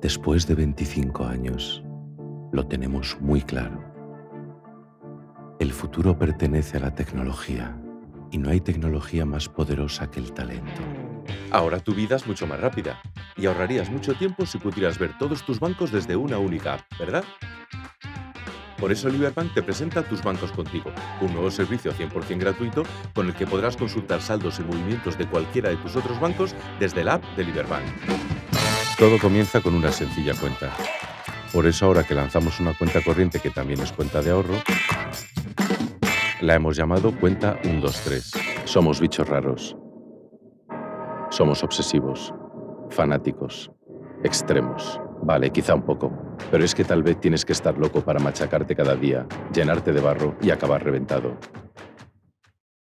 Después de 25 años, lo tenemos muy claro. El futuro pertenece a la tecnología y no hay tecnología más poderosa que el talento. Ahora tu vida es mucho más rápida y ahorrarías mucho tiempo si pudieras ver todos tus bancos desde una única app, ¿verdad? Por eso Liberbank te presenta Tus Bancos Contigo, un nuevo servicio 100% gratuito con el que podrás consultar saldos y movimientos de cualquiera de tus otros bancos desde la app de Liberbank. Todo comienza con una sencilla cuenta. Por eso ahora que lanzamos una cuenta corriente que también es cuenta de ahorro, la hemos llamado Cuenta 123. Somos bichos raros. Somos obsesivos, fanáticos, extremos. Vale, quizá un poco, pero es que tal vez tienes que estar loco para machacarte cada día, llenarte de barro y acabar reventado.